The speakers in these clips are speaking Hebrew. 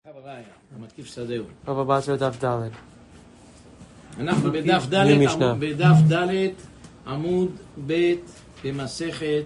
המקיף שדהו. רב הבא של דף ד'. אנחנו בדף ד' עמוד ב' במסכת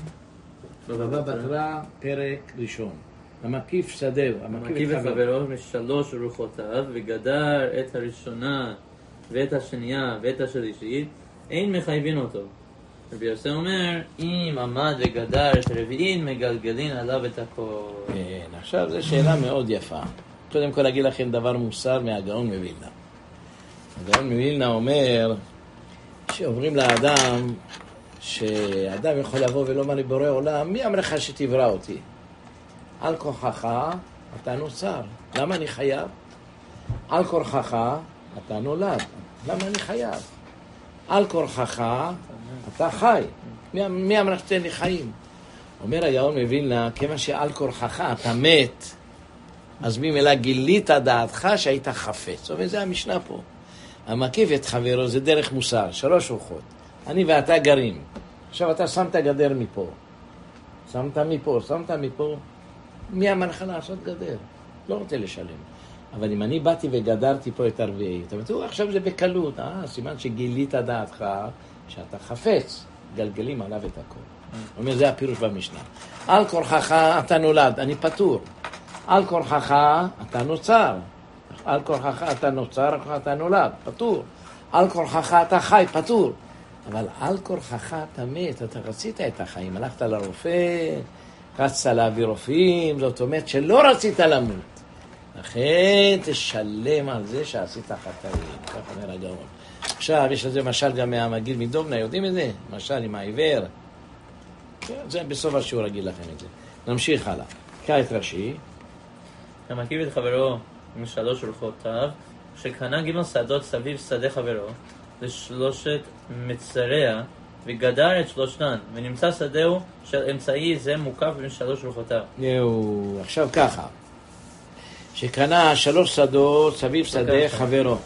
בבא בתרא פרק ראשון. המקיף שדהו. המקיף את חברו משלוש רוחותיו וגדר את הראשונה ואת השנייה ואת השלישית, אין מחייבים אותו. רבי יוסי אומר, אם עמד וגדר את הרביעית, מגלגלין עליו את הכל. כן, עכשיו זו שאלה מאוד יפה. קודם כל אגיד לכם דבר מוסר מהגאון מווילנה. הגאון מווילנה אומר שאומרים לאדם שאדם יכול לבוא ולומר לבורא עולם, מי אמר לך שתברא אותי? על כוחך אתה נוצר, למה אני חייב? על כוחך אתה נולד, למה אני חייב? על כוחך אתה חי, מי אמר שתן לי חיים? אומר הגאון מווילנה, כמה שעל כוחך אתה מת, אז ממילא גילית דעתך שהיית חפץ. וזה המשנה פה. המקיף את חברו זה דרך מוסר, שלוש רוחות. אני ואתה גרים. עכשיו אתה שמת גדר מפה. שמת מפה. מי אמר לך לעשות גדר? לא רוצה לשלם. אבל אם אני באתי וגדרתי פה את הרביעית, אתה אומר, עכשיו זה בקלות. סימן שגילית דעתך שאתה חפץ. גלגלים עליו את הכל. הוא אומר, זה הפירוש במשנה. על כורחך אתה נולד, אני פטור. על כורחך אתה נוצר. על כורחך אתה נוצר, אתה נולד, פטור. על כורחך אתה חי, פטור. אבל על כורחך אתה מת, אתה רצית את החיים. הלכת לרופא, רצת להביא רופאים, זאת אומרת שלא רצית למות. לכן תשלם על זה שעשית חטאים, כך אומר הגאון. עכשיו יש לזה משל גם מהמגיד מדובנה, יודעים את זה? משל עם העיוור. זה בסוף השיעור אגיד לכם את זה. נמשיך הלאה. קרא את רש"י. המקיף את חברו משלוש רוחותיו, שקנה ג' שדות סביב שדה חברו, לשלושת מצריה, וגדר את שלושתן, ונמצא שדהו של אמצעי זה מוקף משלוש רוחותיו. עכשיו ככה, שקנה 3 שדות סביב שדה חברו.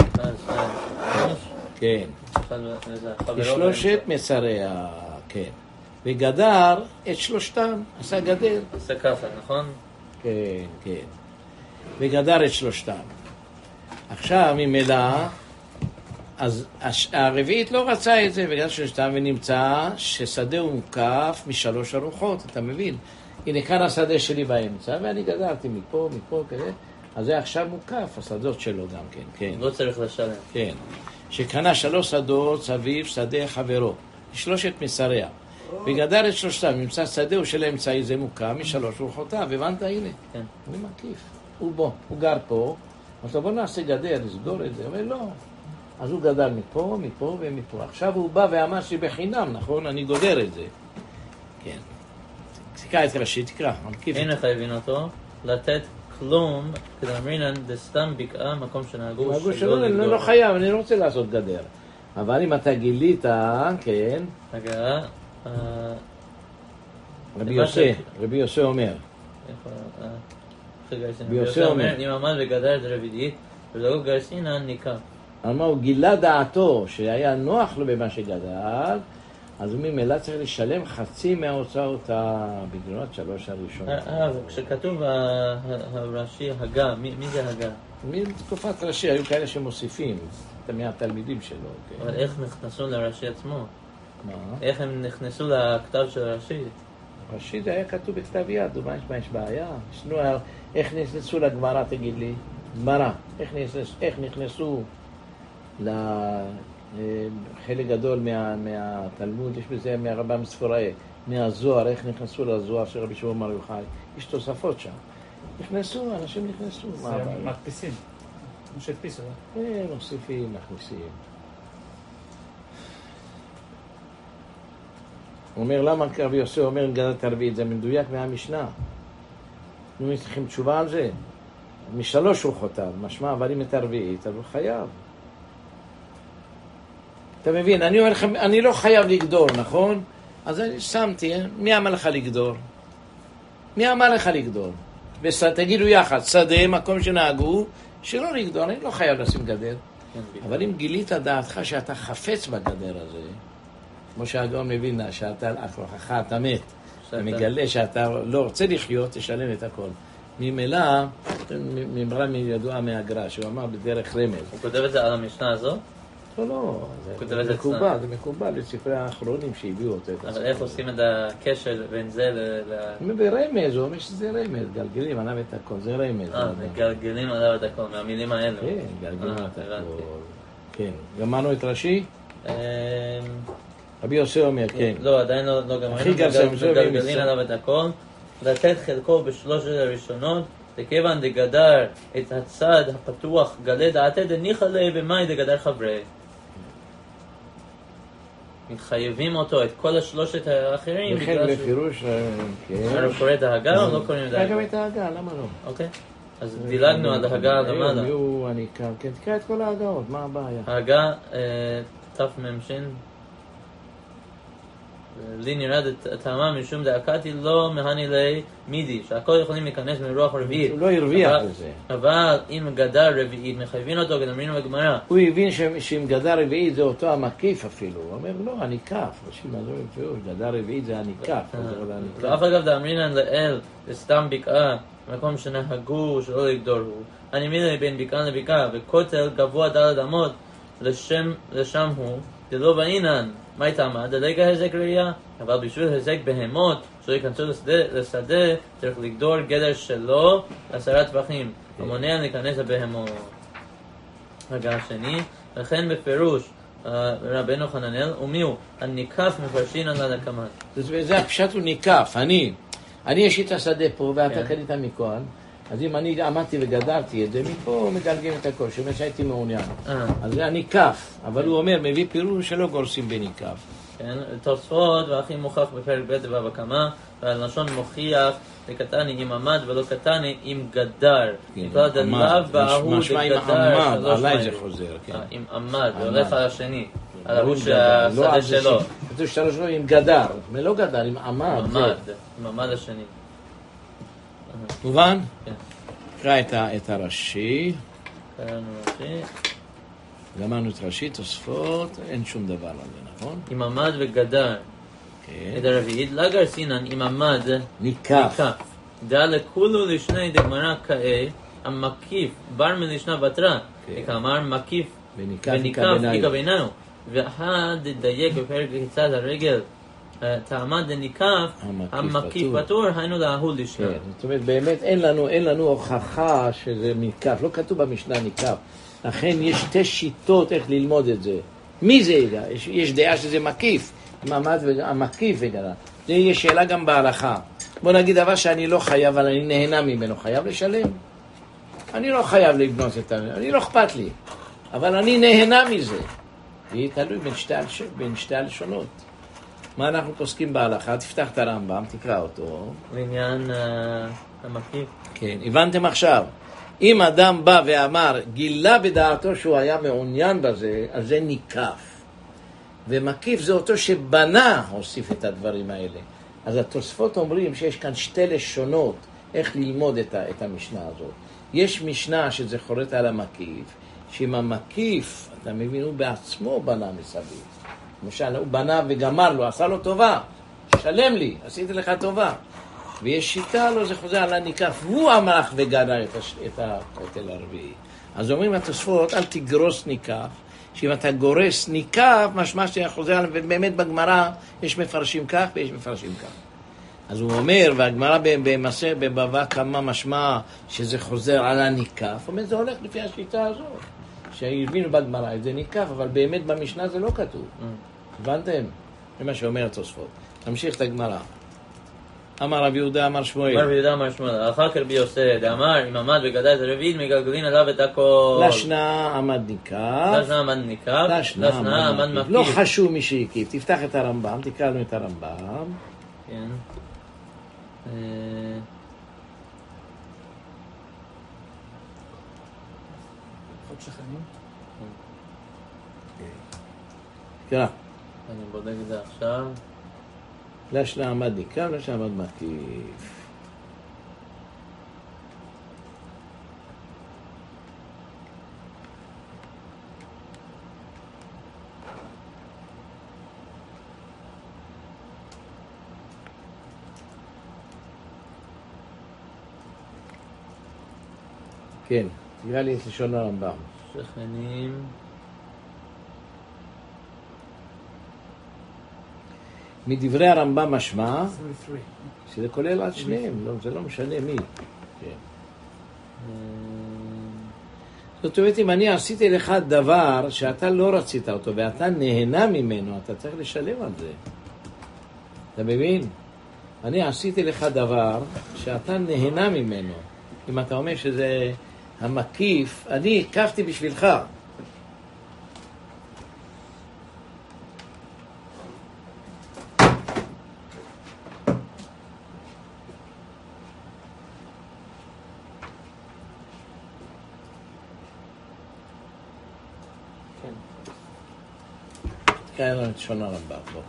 כן. לשלושת מצריה, כן. וגדר את שלושתן, עשה גדר. עשה ככה, נכון? כן. וגדר את שלושתן. עכשיו ממילא, אז הרביעית לא רצה את זה, וגדר שלושתן, ונמצא ששדה הוא מוקף משלוש ארוחות, אתה מבין? הנה כאן השדה שלי באמצע, ואני גדרתי מפה, כזה, אז זה עכשיו מוקף, השדות שלו גם כן. לא צריך לשלם. כן. שקנה 3 שדות סביב שדה חברו, שלושת מסריה. וגדר את שלושתם, נמצא שדהו של האמצעי זה מוקם משלוש רוחותיו, הבנת? הנה, כן. אני מקיף, הוא גר פה, אז בוא נעשה גדר, נסגור את זה, אבל לא, אז הוא גדר מפה ומפה, עכשיו הוא בא ואמר שבחינם, נכון? אני גודר את זה, כן. תקרא את רש"י, תקרא, מקיף. אין חייבים אותו לתת כלום, כדאמרינן דסתם בקעה מקום שנהגו שלא לגדור. לא חייב, אני לא רוצה לעשות גדר, אבל אם אתה גילית, כן. רגע, רבי יוסי אומר, אם עמד וגדר את הרביעית ולא גרסינן ניקה. אמר הוא גילה דעתו שהיה נוח לו במה שגדל, אז ממילא צריך לשלם חצי מההוצאות בגלונות 3 הראשונות. כשכתוב הרש"י הגה, מי זה הגה? מתקופת רש"י היו כאלה שמוסיפים מהתלמידים שלו. אבל איך נכנסו לרש"י עצמו? מה? איך הם נכנסו לכתב של רש"י? רש"י זה היה כתוב בכתב יד, מה יש בעיה? איך נכנסו לגמרא, תגיד לי? גמרא, איך נכנסו לחלק גדול מהתלמוד, יש בזה מהרמב"ם ספוראי, מהזוהר, איך נכנסו לזוהר של רבי שמעון בר יוחאי, יש תוספות שם. אנשים נכנסו. זה מדפיסים, כמו שהדפיסו, לא? מוסיפים, מכניסים. הוא אומר, למה רבי יוסי אומר עם גדת הרביעית? זה מדויק מהמשנה. נו, יש לכם תשובה על זה? משלוש רוחותיו, משמע, אבל אם את הרביעית, אז הוא חייב. אתה מבין, אני אומר לכם, אני לא חייב לגדור, נכון? אז אני שמתי, מי אמר לך לגדור? תגידו יחד, שדה, מקום שנהגו, שלא לגדור, אני לא חייב לשים גדר. אבל אם גילית דעתך שאתה חפץ בגדר הזה, כמו שהגאון מבין, שאתה, אתה מת, אתה מגלה שאתה לא רוצה לחיות, תשלם את הכל. ממילא, ממרה ידועה מהגר"א, שהוא אמר בדרך רמז. הוא כותב את זה על המשנה הזו? לא, זה מקובל, זה מקובל בספרי האחרונים שהביאו אותו. אבל איך עושים את הקשר בין זה ברמז, הוא אומר שזה רמז, גלגלים עליו את הכל, זה רמז. מגלגלים עליו את הכל, מהמילים האלו. כן, גלגלים את הכל. כן, גמרנו את רש"י? רבי יוסי אומר, כן. לא, עדיין לא גמרנו. הכי גרסם, מגלגלים עליו את הכל, לתת חלקו בשלושת הראשונות, לכיוון דגדר את הצד הפתוח גלה דעתי דניחא ליה במאי דגדר חברי. מתחייבים אותו את כל השלושת האחרים וכן בפירוש, כן. הוא קורא דאגה או לא קוראים דאגה? גם את ההגה, למה לא? אוקיי, אז דילגנו על ההגה למעלה. אני כאן, כן, תקרא את כל ההגאות, מה הבעיה? ההגה תמ"ש לי נראה טעמה משום דאקתי לא מהני לי מידי, שהכל יכולים להיכנס מרוח רביעית. הוא לא הרוויח בזה. אבל אם גדר רביעית מחייבים אותו, גם אמרנו בגמרא. הוא הבין שאם גדר רביעית זה אותו המקיף אפילו. הוא אומר לא, הניקף. גדר רביעית זה הניקף. ואף אגב דאמרינן לאל לסתם בקעה, במקום שנהגו שלא לגדור הוא. אני מיני בין בקעה לבקעה, וכותל גבוה ד' אמות לשם הוא, דלא באינן. מה הייתה דלגה הזק ראייה? אבל בשביל הזק בהמות, שלא ייכנסו לשדה, צריך לגדור גדר שלו 10 טווחים, המונע להיכנס לבהמות. רגע השני, לכן בפירוש רבנו חננאל, ומיהו? הניקף מפרשין על הקמת. זה הפשט הוא ניקף, אני יש את השדה פה ואתה קנית מכהן, אז אם אני עמדתי וגדרתי את זה, מפה מגלגלים את הכל, שאומר שהייתי מעוניין. אז זה הניקף, אבל הוא אומר, מביא פירוש שלא גורסים בניקף. כן, תוספות והכי מוכח בפרק ב' בבא קמא, והלשון מוכיח לקטני עם עמד ולא קטני עם גדר. נקרא דלאו באהו דגדר שלוש עליי זה חוזר, כן. עם עמד, והולך על השני, על ההוא שהשדה שלו. כתוב שלוש לא עם גדר, לא גדר, עם עמד. עם עמד השני. מובן? כן. קרא את הרש"י. קראנו רש"י. גמרנו את רש"י, תוספות, אין שום דבר על זה, נכון? עם עמד וגדר. כן. את הרביעית, לגר סינן עם עמד ניקף. דע לכולו לשני דגמרא קאי, המקיף בר מלשנה בתרה. כלומר מקיף וניקף איכא בינינו. ואחד דייק בפרק כיצד הרגל תעמד דניקף, המקיף פטור, היינו להוא לשנה. זאת אומרת, באמת אין לנו הוכחה שזה ניקף, לא כתוב במשנה ניקף. לכן יש שתי שיטות איך ללמוד את זה. מי זה ידע? יש דעה שזה מקיף, המקיף וגדל. זה יהיה שאלה גם בהלכה. בוא נגיד דבר שאני לא חייב, אבל אני נהנה ממנו, חייב לשלם. אני לא חייב לבנות את זה, אני לא אכפת לי. אבל אני נהנה מזה. זה תלוי בין שתי הלשונות. מה אנחנו פוסקים בהלכה? תפתח את הרמב"ם, תקרא אותו. לעניין המקיף. כן, הבנתם עכשיו. אם אדם בא ואמר, גילה בדעתו שהוא היה מעוניין בזה, אז זה ניקף. ומקיף זה אותו שבנה הוסיף את הדברים האלה. אז התוספות אומרים שיש כאן שתי לשונות איך ללמוד את המשנה הזאת. יש משנה שזה חורט על המקיף, שאם המקיף, אתה מבין, הוא בעצמו בנה מסביב. למשל, הוא בנה וגמר לו, עשה לו טובה, שלם לי, עשיתי לך טובה. ויש שיטה לו, זה חוזר על הניקף, והוא המלך וגדר את הכותל הרביעי. אז אומרים התוספות, אל תגרוס ניקף, שאם אתה גורס ניקף, משמע שאתה חוזר על, ובאמת בגמרא יש מפרשים כך ויש מפרשים כך. אז הוא אומר, והגמרא בבבא קמא משמע שזה חוזר על הניקף, הוא אומר, זה הולך לפי השיטה הזאת. שהבינו בגמרא, זה ניקף, אבל באמת במשנה זה לא כתוב. הבנתם? זה מה שאומר התוספות. תמשיך את הגמרא. אמר רבי יהודה, אמר שמואל. אמר רבי יהודה, אמר שמואל. אחר כך רבי יוסי, דאמר, אם עמד וגדל את הרביעית, מגלגלין עליו את הכל. לשנה עמד ניקף. לשנה עמד ניקף. לשנה עמד מקיף. לא חשוב מי שהקיף. תפתח את הרמב"ם, תקרא לנו את הרמב"ם. כן. שכנים? קרא. אני בודק את זה עכשיו. לשנה עמד ניקף, לשנה עמד מקיף. כן, תקרא לי את לשון הרמב"ם. שכנים. מדברי הרמב"ם משמע, 23. שזה כולל עד שניהם, לא, זה לא משנה מי. כן. זאת אומרת, אם אני עשיתי לך דבר שאתה לא רצית אותו ואתה נהנה ממנו, אתה צריך לשלם על זה. אתה מבין? אני עשיתי לך דבר שאתה נהנה ממנו. אם אתה אומר שזה המקיף, אני הקפתי בשבילך. כאן לא נתשון הרמב"ם, בוא.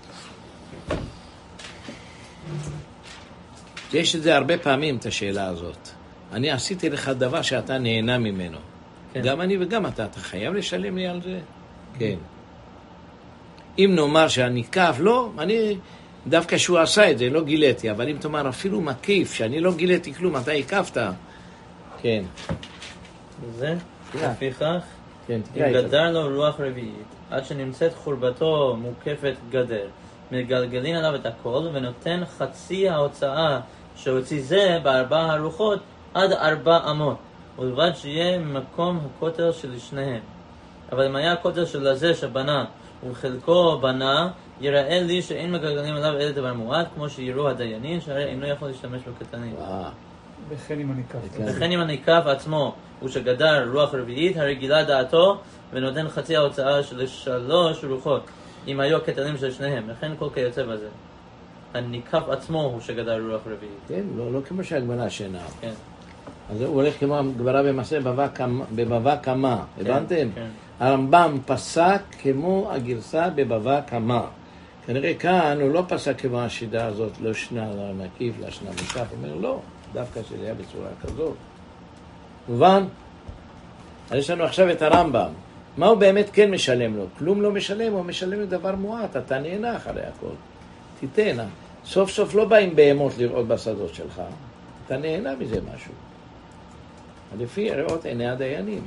יש את זה הרבה פעמים, את השאלה הזאת. אני עשיתי לך דבר שאתה נהנה ממנו. כן. גם אני וגם אתה חייב לשלם לי על זה? כן. אם נאמר שאני קף, לא, אני דווקא שהוא עשה את זה, לא גיליתי, אבל אם תאמר אפילו מקיף, שאני לא גיליתי כלום, אתה הקפת. כן. זה? לפיכך, כן, אם גדר לו רוח רביעית, עד שנמצאת חורבתו מוקפת גדר, מגלגלין עליו את הכל ונותן חצי ההוצאה שהוציא זה בארבע הרוחות עד 4 אמות, ובלבד שיהיה ממקום הכותל של שניהם. אבל אם היה הכותל של הזה שבנה ובחלקו בנה, יראה לי שאין מגלגלים עליו אלא דבר מועט, כמו שיראו הדיינים, שהרי אינו יכול להשתמש בקטנים. וכן אם אני קף. וכן אם אני קף עצמו, הוא שגדר רוח רביעית, הרגילה דעתו, ונותן חצי ההוצאה של 3 רוחות, אם היו הקטנים של שניהם, לכן כל כיוצא בזה. הניקף עצמו הוא שגדר רוח רביעית. כן, לא כמו שהגמרא שינה. כן. אז הוא הולך כמו הגמרא במעשה בבבא קמא, הבנתם? כן. הרמב"ם פסק כמו הגרסה בבבא קמא. כנראה כאן הוא לא פסק כמו השיטה הזאת, לא שנה מקיף, לא שנה מקף. הוא אומר לא, דווקא שזה היה בצורה כזאת. מובן? אז יש לנו עכשיו את הרמב"ם. מה הוא באמת כן משלם לו? כלום לא משלם, הוא משלם לדבר מועט, אתה נהנה אחרי הכל. תיתן, סוף סוף לא באים בהמות לראות בשדות שלך, אתה נהנה מזה משהו. לפי ראות עיני הדיינים.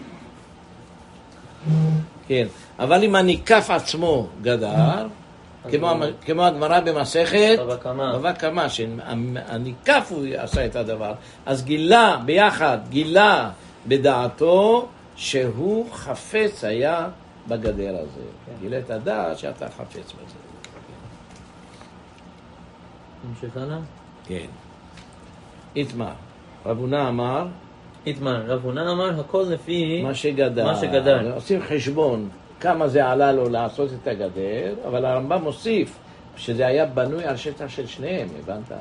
כן, אבל אם הניקף עצמו גדר, כמו הגמרא במסכת בבא קמא, שהניקף הוא עשה את הדבר, אז גילה בדעתו שהוא חפץ היה בגדר הזה. גילה את הדעת שאתה חפץ בזה. נמשיך הלאה? כן. איתמר. רב הונא אמר, רב הונא אמר, הכל לפי מה שגדר. עושים חשבון כמה זה עלה לו לעשות את הגדר, אבל הרמב"ם מוסיף שזה היה בנוי על שטח של שניהם, הבנת?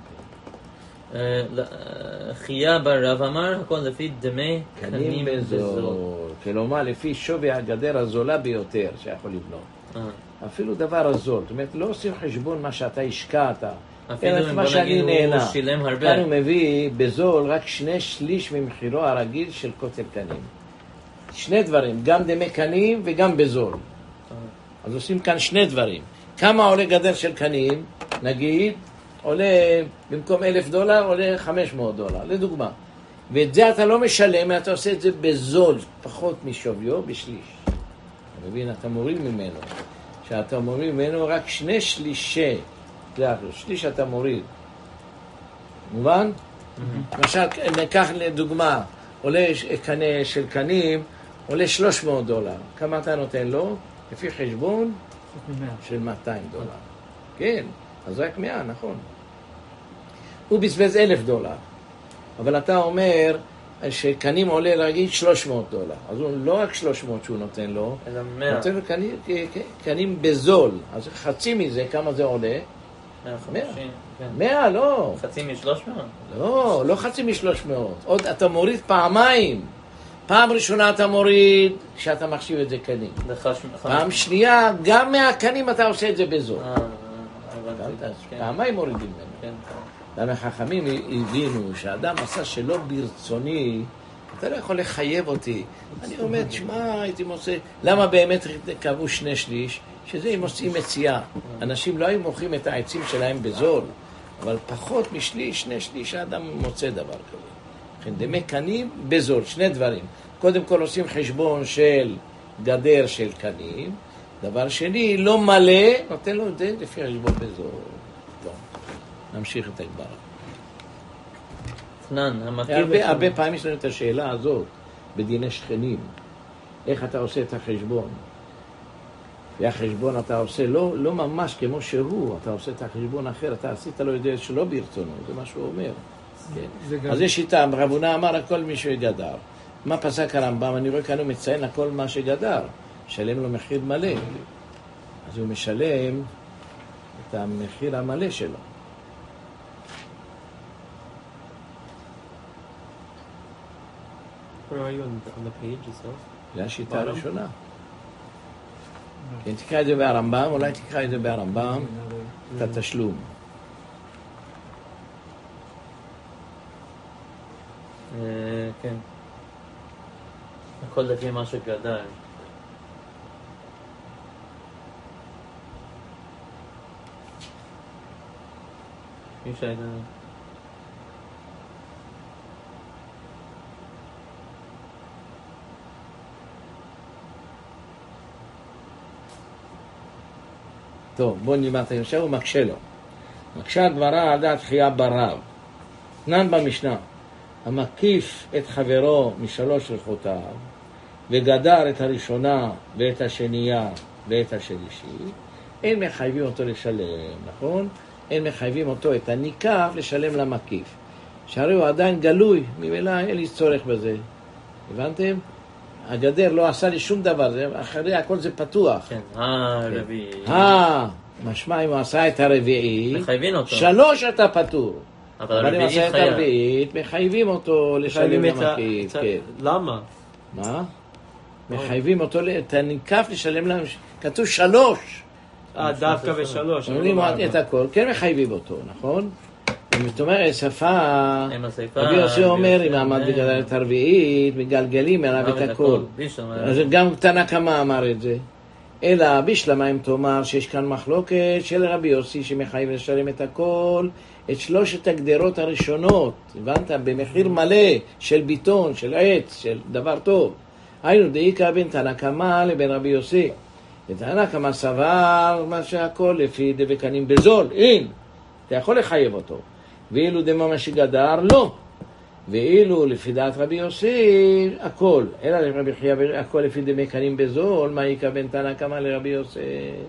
חייא בר רב אמר, הכל לפי דמי קנים בזול. כלומר, לפי שווי הגדר הזולה ביותר שיכול לבנות. אפילו דבר הזול. זאת אומרת, לא עושים חשבון מה שאתה השקעת, אפילו אם בוא נגיד הוא שילם הרבה. כאן הוא מביא בזול רק 2/3 ממחירו הרגיל של כותל קנים. 2 דברים, גם דמי קנים וגם בזול. אז עושים כאן 2 דברים. כמה עולה גדר של קנים? נגיד, עולה במקום $1,000 עולה $500, לדוגמה. ואת זה אתה לא משלם, אתה עושה את זה בזול, פחות משוויו, בשליש. אתה מבין, אתה מוריד ממנו. שאתה מוריד ממנו רק 2/3. זה אחר, שליש אתה מוריד. מובן? למשל, ניקח לדוגמה, עולה קנה של קנים, עולה $300. כמה אתה נותן לו? לפי חשבון של $200. כן, אז רק 100, נכון. הוא בזבז $1,000. אבל אתה אומר שקנים עולה להגיד $300. אז הוא לא רק 300 שהוא נותן לו, אלא 100. נותן לו קנים בזול. אז חצי מזה, כמה זה עולה? 150. 100, לא. חצי מ-300? לא חצי מ-300. עוד אתה מוריד פעמיים. פעם ראשונה אתה מוריד כשאתה מחשיב את זה קנים. פעם שנייה, גם מהקנים אתה עושה את זה בזול. פעמיים מורידים ממנו. למה החכמים הבינו שהאדם עשה שלא ברצוני, אתה לא יכול לחייב אותי. אני אומר, תשמע, הייתי מוצא, למה באמת קבעו 2/3? שזה הם עושים מציאה. אנשים לא היו מוכרים את העצים שלהם בזול, אבל פחות משליש, 2/3 האדם מוצא דבר כזה. לכן דמי קנים בזול, שני דברים. קודם כל עושים חשבון של גדר של קנים, דבר שני, לא מלא, נותן לו את זה לפי חשבון בזול. טוב, נמשיך את הגמרא. הרבה פעמים יש לנו את השאלה הזאת בדיני שכנים, איך אתה עושה את החשבון. והחשבון אתה עושה לא ממש כמו שהוא, אתה עושה את החשבון אחר, אתה עשית לו את זה שלא ברצונו, זה מה שהוא אומר. כן. אז זה שיטה, רב הונא אמר הכל מי שגדר. מה פסק הרמב"ם? אני רואה כאן הוא מציין הכל מה שגדר, שלם לו מחיר מלא. אז הוא משלם את המחיר המלא שלו. זה השיטה הראשונה. כן, תקרא את זה בהרמב"ם, אולי תקרא את זה בהרמב"ם, את התשלום. כן. הכל לפי מה שגדל. מי שהייתה... טוב, בואו נלמד את היושב, הוא מקשה לו. מקשה הדברה על דעת חייה ברב. תנן במשנה, המקיף את חברו משלוש ריחותיו, וגדר את הראשונה ואת השנייה ואת השלישי, אין מחייבים אותו לשלם, נכון? אין מחייבים אותו את הניקף לשלם למקיף. שהרי הוא עדיין גלוי, ממילא אין לי צורך בזה. הבנתם? הגדר לא עשה לי שום דבר, אחרי הכל זה פתוח. כן, הרביעי. משמע אם הוא עשה את הרביעי, מחייבים אותו. 3 אתה פטור. אבל אם עשה את הרביעית, מחייבים אותו לשלם למקיף. למה? מה? מחייבים אותו, את הניקף לשלם להם, כתוב 3. דווקא ב3. אומרים את הכל, כן מחייבים אותו, נכון? זאת אומרת, שפה, רבי יוסי אומר, אם עמד בגלל את הרביעית, מגלגלים עליו את הכל. אז גם תנא קמא אמר את זה. אלא בשלמה אם תאמר שיש כאן מחלוקת של רבי יוסי שמחייב לשלם את הכל, את 3 הגדרות הראשונות, הבנת? במחיר מלא של ביטון, של עץ, של דבר טוב. היינו דאיקה בין תנא קמא לבין רבי יוסי. ותנא קמא סבר מה שהכל לפי דבקנים בזול, אין, אתה יכול לחייב אותו. ואילו דמה שגדר, לא. ואילו לפי דעת רבי יוסי, הכל. אלא לרבי חייא, הכל לפי דמקנים בזול, מה יקה בין תנא קמא לרבי יוסי?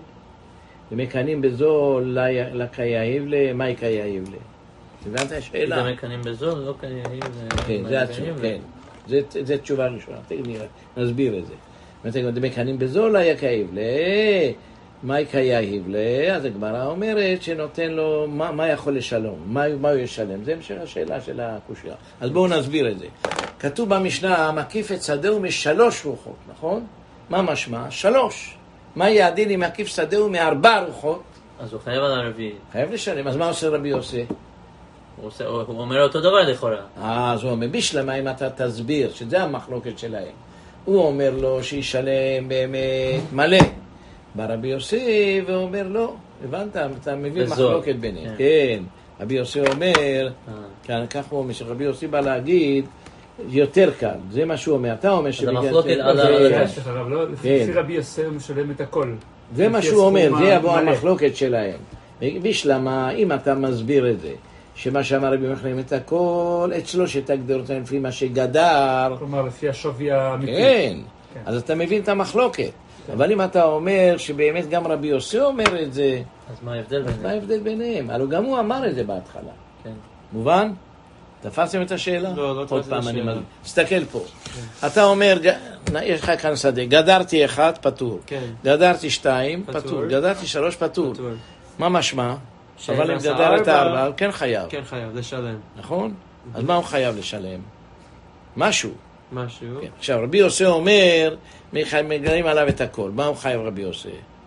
דמקנים בזול, לקייב לה, מה יקה יאיב לה? הבנת השאלה? דמקנים בזול, לא קייב לה. כן, זה התשובה, כן. זה תשובה ראשונה, נסביר את זה. דמקנים בזול, לא יקייב לה. מה יקייב לה? אז הגמרא אומרת שנותן לו, מה יכול לשלום? מה הוא ישלם? זה המשך השאלה של הקושיה. אז בואו נסביר את זה. כתוב במשנה, מקיף את שדהו מ3 רוחות, נכון? מה משמע? 3. מה יעדין אם מקיף שדהו מ4 רוחות? אז הוא חייב על הרביעי. חייב לשלם. אז מה עושה רבי יוסי? הוא אומר אותו דבר לכאורה. אז הוא אומר, בשלמה אם אתה תסביר, שזה המחלוקת שלהם. הוא אומר לו שישלם באמת מלא. ברבי יוסי ואומר לא, הבנת? אתה מבין מחלוקת ביניהם. כן, רבי יוסי אומר, כך הוא אומר, שרבי יוסי בא להגיד, יותר קל, זה מה שהוא אומר. אתה אומר אז המחלוקת על הרב. לפי רבי יוסי הוא משלם את הכל. זה מה שהוא אומר, זה יבוא המחלוקת שלהם. בשלמה, אם אתה מסביר את זה, שמה שאמר רבי מחלם את הכל, את 3 הגדרות לפי מה שגדר. כלומר, לפי השווי האמיתי. כן, אז אתה מבין את המחלוקת. אבל אם אתה אומר שבאמת גם רבי יוסי אומר את זה, אז מה ההבדל ביניהם? מה ההבדל ביניהם? הלוא גם הוא אמר את זה בהתחלה. כן. מובן? תפסתם את השאלה? לא עוד פעם אני מבין. תסתכל פה. אתה אומר, יש לך כאן שדה, גדרתי 1, פטור. גדרתי 2, פטור. גדרתי 3, פטור. מה משמע? אבל אם גדר את 4, הוא כן חייב. כן חייב, לשלם. נכון? אז מה הוא חייב לשלם? משהו. משהו. עכשיו, רבי יוסי אומר, מגלים עליו את הכל. מה הוא חייב רבי יוסי?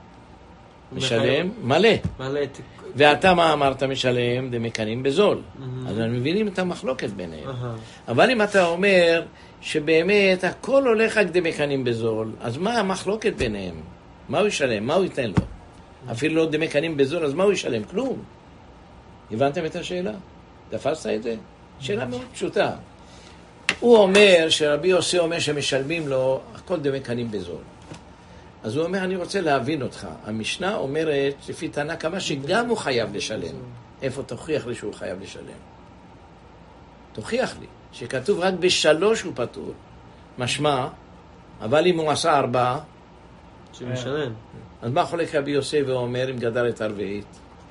משלם? מלא. מלא. ואתה מה אמרת משלם? דמקנים בזול. אז אנחנו מבינים את המחלוקת ביניהם. אבל אם אתה אומר שבאמת הכל הולך רק דמקנים בזול, אז מה המחלוקת ביניהם? מה הוא ישלם? מה הוא ייתן לו? אפילו לא דמקנים בזול, אז מה הוא ישלם? כלום. הבנתם את השאלה? תפסת את זה? שאלה מאוד פשוטה. הוא אומר שרבי יוסי אומר שמשלמים לו הכל דמי קנים בזול. אז הוא אומר, אני רוצה להבין אותך. המשנה אומרת, לפי תנא קמא, שגם הוא חייב לשלם. איפה תוכיח לי שהוא חייב לשלם? תוכיח לי שכתוב רק בשלוש הוא פטור. משמע, אבל אם הוא עשה 4, שמשלם. אז מה חולק רבי יוסי ואומר אם גדל את הרביעית?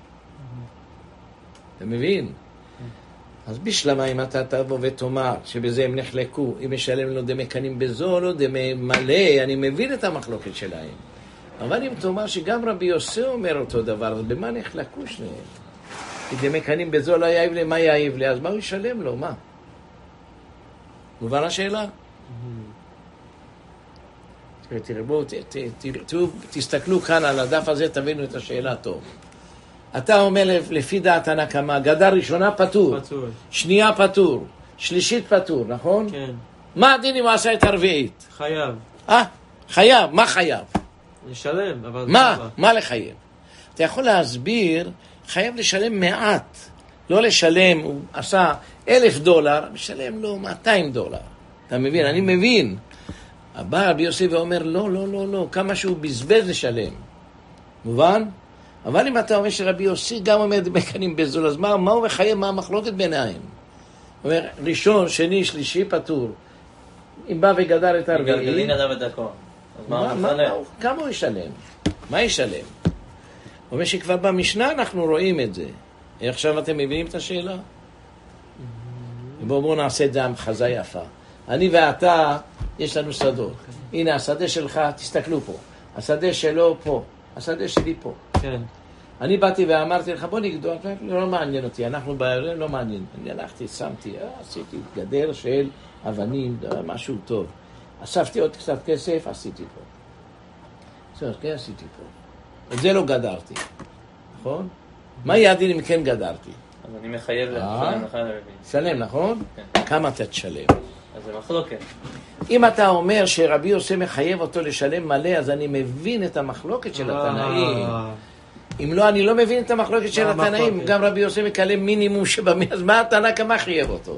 אתה מבין? אז בשלמה אם אתה תבוא ותאמר שבזה הם נחלקו, אם משלם לו דמי קנים בזול או דמי מלא, אני מבין את המחלוקת שלהם. אבל אם תאמר שגם רבי יוסי אומר אותו דבר, אז במה נחלקו שניהם? כי דמי קנים בזול לא יעיב לי, מה יעיב לי? אז מה הוא ישלם לו? מה? מובן השאלה? תראו, תסתכלו כאן על הדף הזה, תבינו את השאלה טוב. אתה אומר לפי דעת תנא קמא, גדה ראשונה פטור, שנייה פטור, שלישית פטור, נכון? כן. מה הדין אם הוא עשה את הרביעית? חייב. חייב, מה חייב? לשלם, אבל... מה לחייב? אתה יכול להסביר, חייב לשלם מעט, לא לשלם, הוא עשה $1,000, משלם לו $200. אתה מבין? אני מבין. הבא רבי יוסי ואומר, לא, כמה שהוא בזבז לשלם. מובן? אבל אם אתה אומר שרבי יוסי גם אומר דמי קנים בזול, אז מה הוא מחייב? מה המחלוקת ביניהם? הוא אומר, ראשון, שני, שלישי, פטור. אם בא וגדל את הרביעי... מגלגלין אדם את הכל. אז מה הוא משלם? כמה הוא ישלם? מה ישלם? הוא אומר שכבר במשנה אנחנו רואים את זה. עכשיו אתם מבינים את השאלה? בואו נעשה את זה המחזה יפה. אני ואתה, יש לנו שדות. הנה, השדה שלך, תסתכלו פה. השדה שלו פה. השדה שלי פה. כן. אני באתי ואמרתי לך, בוא נגדול, לא מעניין אותי, אנחנו בערב, לא מעניין. אני הלכתי, שמתי, עשיתי גדר של אבנים, משהו טוב. אספתי עוד קצת כסף, עשיתי פה. בסדר, כן, עשיתי פה. את זה לא גדרתי, נכון? מה יהיה הדין אם כן גדרתי? אז אני מחייב לשלם לך לרביעי. שלם, נכון? כן. כמה אתה תשלם? אז זה מחלוקת. אם אתה אומר שרבי יוסי מחייב אותו לשלם מלא, אז אני מבין את המחלוקת של התנאים. אם לא, אני לא מבין את המחלוקת של התנאים. גם רבי יוסי מקלם מינימום שבמי, אז מה התנא קמא חייב אותו?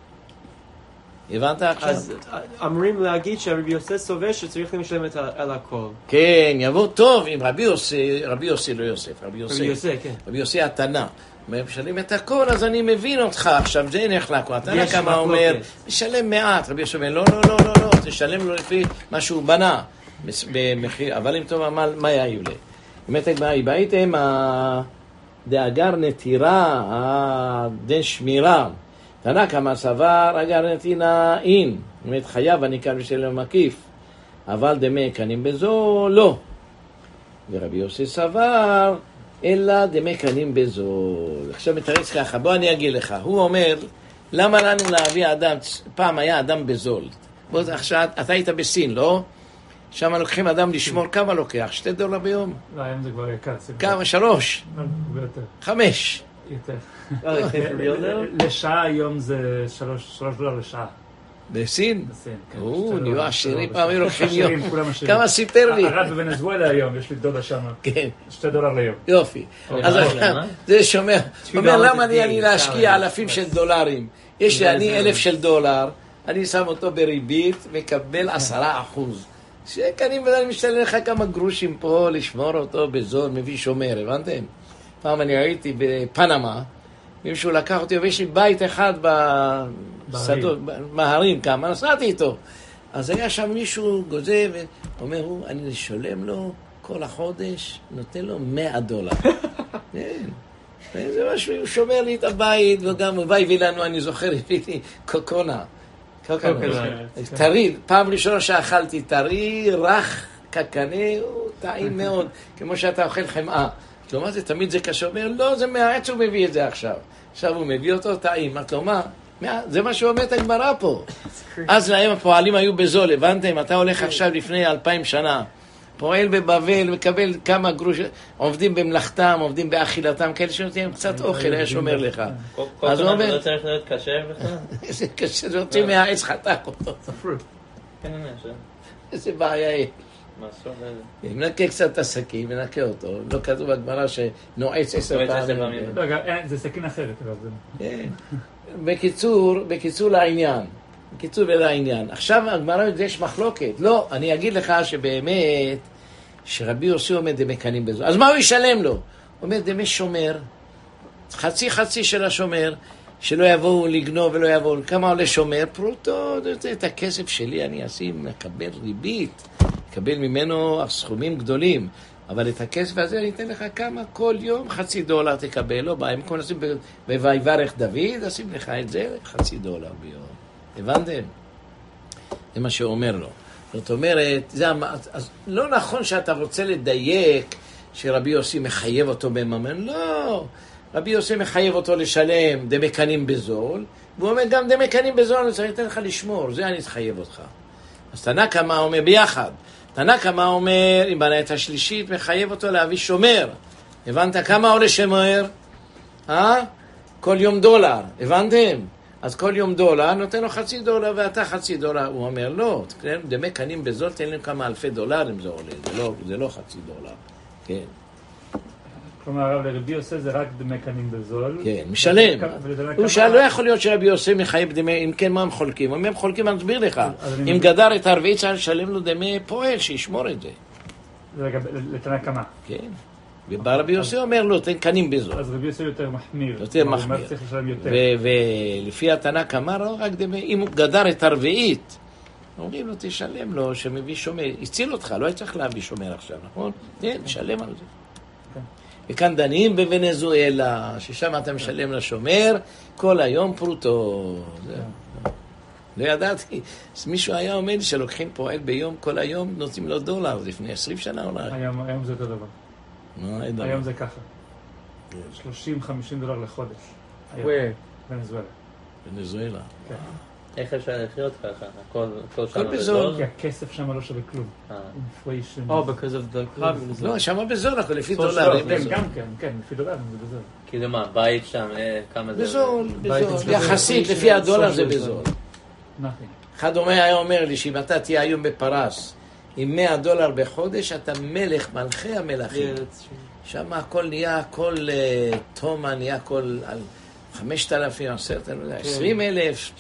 הבנת עכשיו? אז אמורים להגיד שרבי יוסי סובר שצריך לשלם על הכל. כן, יבוא טוב עם רבי יוסי לא יוסף, רבי יוסי התנא. משלם את הכל, אז אני מבין אותך. עכשיו זה נחלק. התנא קמא אומר, משלם מעט. רבי יוסי אומר, לא, תשלם לו לפי מה שהוא בנה. אבל אם טוב, מה יעיב לי? באמת, בהייתם דאגר נטירה, דן שמירה. תנא קמא סבר, אגר נתינה אין. באמת חייב, אני כאן משלם מקיף. אבל דמי קנים בזול, לא. ורבי יוסי סבר, אלא דמי קנים בזול. עכשיו מתרץ ככה, בוא אני אגיד לך. הוא אומר, למה לנו להביא אדם, פעם היה אדם בזול. בוא עכשיו, אתה היית בסין, לא? שם לוקחים אדם לשמור, כמה לוקח? $2 ביום? לא, היום זה כבר יקר. כמה? 3? יותר. 5? יותר. לשעה היום זה $3 לשעה. בסין? בסין, כן. נהיו עשירים, פעם היו לוקחים יום. כמה סיפר לי? הרב בוונזואלה היום, יש לי דודה שם. כן. $2 ליום. יופי. אז זה שומע, אומר, למה אני להשקיע אלפים של דולרים? יש לי, אני $1,000, אני שם אותו בריבית, מקבל 10%. שקנים ואני משתלם לך כמה גרושים פה, לשמור אותו בזול, מביא שומר, הבנתם? פעם אני הייתי בפנמה, מישהו לקח אותי, ויש לי בית אחד בשדות, בהרים כמה, נסעתי איתו. אז היה שם מישהו גוזה, ואומר, אני שולם לו כל החודש, נותן לו $100. כן. זה משהו, הוא שומר לי את הבית, וגם הוא בא הביא לנו, אני זוכר, הביא לי קוקונה. טרי, פעם ראשונה שאכלתי טרי, רך, קקנה, טעים מאוד, כמו שאתה אוכל חמאה. כלומר, זה תמיד זה קשה, אומר, לא, זה מהעץ הוא מביא את זה עכשיו. עכשיו הוא מביא אותו טעים, את לא מה? זה מה שאומרת הגמרא פה. אז להם הפועלים היו בזול, הבנתם? אתה הולך עכשיו לפני 2000 שנה, פועל בבבל, מקבל כמה גרוש, עובדים במלאכתם, עובדים באכילתם, כאלה שנותנים קצת אוכל, היה שומר לך. אז הוא אומר, לא צריך להיות קשה בכלל? זה קשה, זה רוצים מהעץ חתך אותו. כן, איזה בעיה היא. אם נקה קצת את הסכין ונקה אותו, לא כתוב בגמרא שנועץ 10 פעמים. זה סכין אחרת. בקיצור לעניין. בקיצור ולעניין. עכשיו הגמרא יש מחלוקת. לא, אני אגיד לך שבאמת, שרבי יוסי אומר דמי קנים בזול. אז מה הוא ישלם לו? הוא אומר דמי שומר, חצי של השומר, שלא יבואו לגנוב ולא יבואו. כמה עולה שומר? פרוטו, את הכסף שלי אני אשים, מקבל ריבית, מקבל ממנו סכומים גדולים. אבל את הכסף הזה אני אתן לך כמה, כל יום $0.50 תקבל, לא בא, אם כל נשים ב"ויברך דוד", אשים לך את זה $0.50 ביום. הבנתם? זה מה שאומר לו. זאת אומרת, אז לא נכון שאתה רוצה לדייק שרבי יוסי מחייב אותו בממן, לא. רבי יוסי מחייב אותו לשלם דמי קנים בזול, והוא אומר גם דמי קנים בזול אני צריך לתת לך לשמור, זה אני אתחייב אותך. אז תנא קמא אומר ביחד. תנא קמא אומר, אם בנית השלישית, מחייב אותו להביא שומר. הבנת כמה עולה שומר? כל יום $1. הבנתם? אז כל יום $1 נותן לו $0.50 ואתה $0.50. הוא אומר, לא, דמי קנים בזול, תן להם כמה $1,000 אם זה עולה. זה לא $0.50. כן. כלומר, הרב לרבי יוסי זה רק דמי קנים בזול. כן, משלם. הוא שאל, לא יכול להיות שרבי יוסי מחייב דמי, אם כן מה הם חולקים? אם הם חולקים, אני אסביר לך. אם גדר את הרביעית, צריך לשלם לו דמי פועל, שישמור את זה. זה לתנא קמא. כן. ורבי יוסי אומר לו, תן קנים בזול. אז רבי יוסי יותר מחמיר. יותר מחמיר. ולפי התנא קמא, לא רק דמי, אם הוא גדר את הרביעית, אומרים לו, תשלם לו, שמביא שומר. הציל אותך, לא צריך להביא שומר עכשיו, נכון? כן, תשלם על זה. וכאן דנים בוונזואלה, ששם אתה משלם לשומר כל היום פרוטו. לא ידעתי. אז מישהו היה עומד שלוקחים פועל ביום כל היום, נותנים לו $1 לפני 20 שנה אולי. היום זה אותו דבר. היום זה ככה. $30-50 לחודש. ונזואלה. ונזואלה. איך אפשר לחיות ככה? כל שנה בזול. כי הכסף שם לא שווה כלום. because of the carbon. לא, שם בזול, אבל לפי $1. גם כן, לפי $1 זה בזול. כאילו מה, בית שם, כמה זה? בזול. יחסית, לפי $1 זה בזול. אחד היה אומר לי, שאם אתה תהיה היום בפרס, עם $100 בחודש, אתה מלך, מלכי המלכים. שם הכל נהיה, הכל תומה נהיה הכל על 5,000, 10,000, 20,000,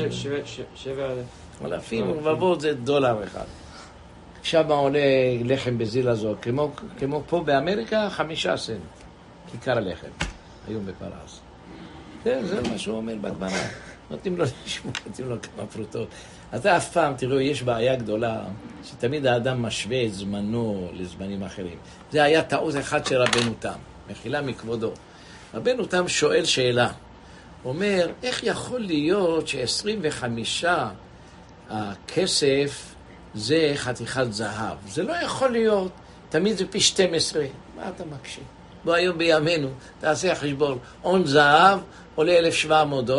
7,000. אלפים ורבבות זה $1. שם עולה לחם בזיל הזו, כמו פה באמריקה, 5 סנט, כיכר לחם, היום בפרס. זה מה שהוא אומר בגמרא. נותנים לו לשמוע, נותנים לו כמה פרוטות. אתה אף פעם, תראו, יש בעיה גדולה, שתמיד האדם משווה את זמנו לזמנים אחרים. זה היה טעות אחד של רבנו תם, מחילה מכבודו. רבנו תם שואל שאלה, אומר, איך יכול להיות ש25 הכסף זה חתיכת זהב? זה לא יכול להיות, תמיד זה פי 12. מה אתה מקשיב? בוא היום בימינו, תעשה חשבון, אונס זהב עולה $1,700,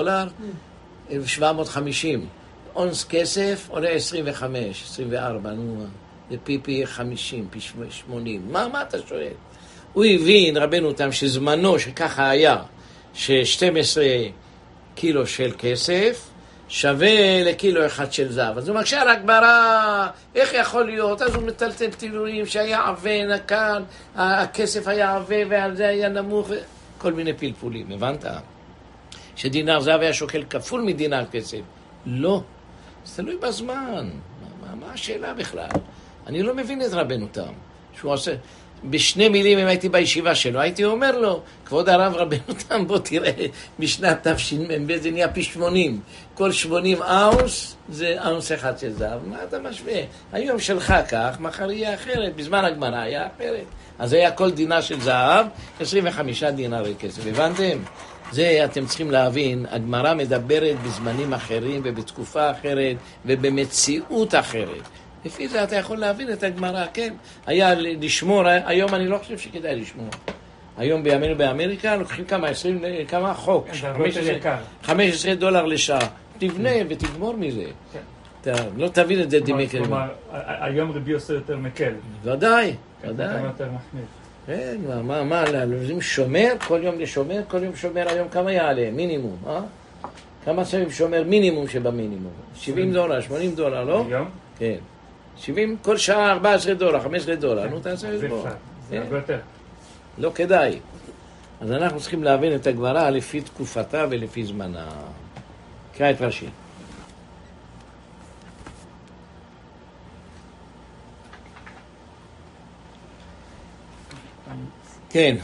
1,750. אונס כסף עולה 25, 24, נו, זה פי 50, פי 80. מה אתה שואל? הוא הבין, רבנו תם, שזמנו שככה היה, ש12 קילו של כסף שווה לקילו אחד של זהב. אז הוא מקשה על הגמרא, איך יכול להיות? אז הוא מטלטל תיאורים שהיה עבה, נקן, הכסף היה עבה ועל זה היה נמוך, כל מיני פלפולים, הבנת? שדינר זהב היה שוקל כפול מדינר כסף. לא, זה תלוי בזמן. מה השאלה בכלל? אני לא מבין את רבנו תם, שהוא עושה... בשני מילים, אם הייתי בישיבה שלו, הייתי אומר לו, כבוד הרב רבנו תם, בוא תראה, בשנת תש"מ, זה נהיה פי 80. כל 80 אונס, זה אונס אחד של זהב. מה אתה משווה? היום שלך כך, מחר יהיה אחרת, בזמן הגמרא היה אחרת. אז היה כל דינר של זהב, 25 דינרי כסף. הבנתם? זה אתם צריכים להבין, הגמרא מדברת בזמנים אחרים ובתקופה אחרת ובמציאות אחרת. לפי זה אתה יכול להבין את הגמרא, כן? היה לשמור, היום אני לא חושב שכדאי לשמור. היום בימינו באמריקה לוקחים כמה חוק, $15 לשעה. תבנה ותגמור מזה. אתה לא תבין את זה דמי כלל. כלומר, היום רבי יוסי יותר מקל. ודאי, ודאי. יותר מחמיר. כן, מה, שומר, כל יום לשומר, כל יום שומר, היום כמה יעלה? מינימום, אה? כמה שמים שומר מינימום שבמינימום? $70, $80, לא? היום? כן. 70, כל שעה $14, $15, נו תעשה את בו. זה הרבה יותר. לא כדאי. אז אנחנו צריכים להבין את הגמרא לפי תקופתה ולפי זמנה. קרא את רש"י. כן,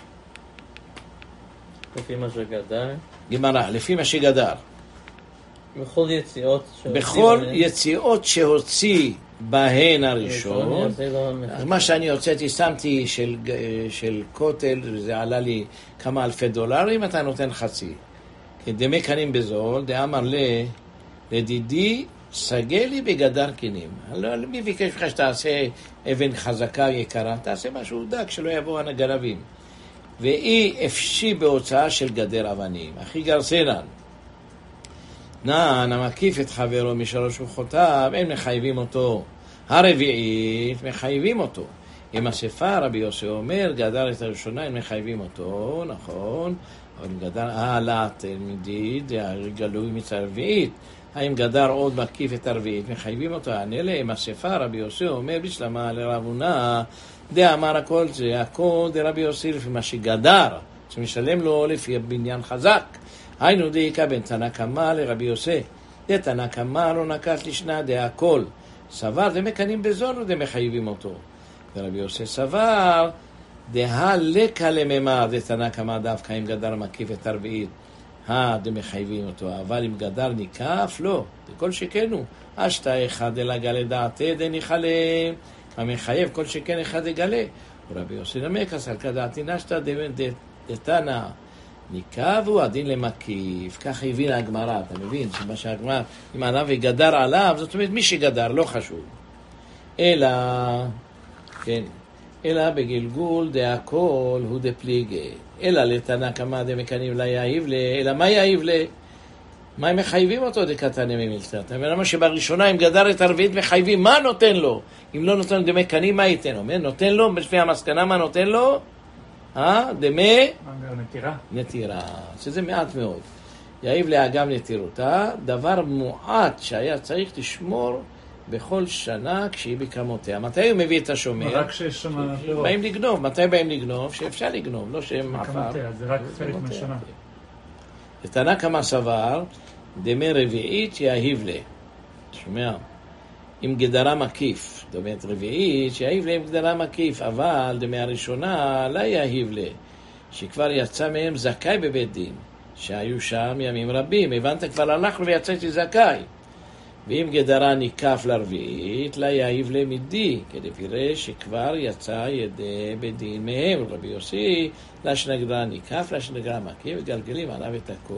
לפי מה שגדר. גמרא, לפי מה שגדר. בכל יציאות בכל יציאות שהוציא בהן הראשון, מה שאני הוצאתי, שמתי של כותל, זה עלה לי כמה אלפי דולרים, אתה נותן חצי. דמי קנים בזול, דאמר לדידי, סגל לי בגדר כנים. מי ביקש לך שתעשה אבן חזקה יקרה? תעשה משהו דק, שלא יבואו הגנבים. ואי אפשי בהוצאה של גדר אבנים. אחי גרסנן. נען המקיף את חברו משלוש רוחותיו, אין מחייבים אותו. הרביעית מחייבים אותו. עם השפה רבי יוסי אומר, גדר את הראשונה, אין מחייבים אותו, נכון. אבל גדר העלת תלמידית, גלוי מצד הרביעית. האם גדר עוד מקיף את הרביעית, מחייבים אותו. ענה עם השפה רבי יוסי אומר, בשלמה לרב הונא, אמר הכל זה, הכל דרבי יוסי לפי מה שגדר, שמשלם לו לפי בניין חזק. היינו דאיקה בין תנא קמא לרבי יוסי. תנא קמא לא נקט לשנה דהכל. סבר דמקנים בזול ודמחייבים אותו. ורבי יוסי סבר דהלקה לממר דתנא קמא דווקא אם גדר מקיף את הרביעית. דמחייבים אותו. אבל אם גדר ניקף, לא. כל שכנו. אשתה אחד אלגה לדעתי דניחלה. המחייב כל שכן אחד יגלה. ורבי יוסי נמקס על כדעתי נשתא דתנא ניקב הוא הדין למקיף. ככה הבינה הגמרא, אתה מבין? שמה שהגמרא, אם עליו יגדר עליו, זאת אומרת מי שגדר, לא חשוב. אלא, כן, אלא בגלגול דהכל הוא דפליגי. אלא לתנא קמא דמקנים לה יאיב לה, אלא מה יאיב לה? מה הם מחייבים אותו דקתנא ממילתא? אתה אומר למה שבראשונה אם גדר את הרביעית מחייבים, מה נותן לו? אם לא נותן דמי קנים, מה ייתן? אומר, נותן לו, לפי המסקנה מה נותן לו? דמי? נטירה. נטירה, שזה מעט מאוד. יאיב לאגם נטירותה, דבר מועט שהיה צריך לשמור בכל שנה כשהיא בקמותיה. מתי הוא מביא את השומר? רק שיש שם פירות. באים לגנוב. מתי באים לגנוב? שאפשר לגנוב, לא שהם עפר. זה רק חלק מהשנה. תנא קמא סבר, דמי רביעית יאהיב לה. שומע? עם גדרה מקיף. זאת אומרת, רביעית שיאהיב לה עם גדרה מקיף, אבל דמי הראשונה לא יאהיב לה. שכבר יצא מהם זכאי בבית דין, שהיו שם ימים רבים. הבנת, כבר הלכנו ויצאתי זכאי. ואם גדרה ניקף לרביעית, לא יאהיב לה מדי, כדי פירש שכבר יצא ידי בית דין מהם. רבי יוסי, לשנה גדרה ניקף, לשנה גדרה מקיף, וגלגלים עליו את הכל.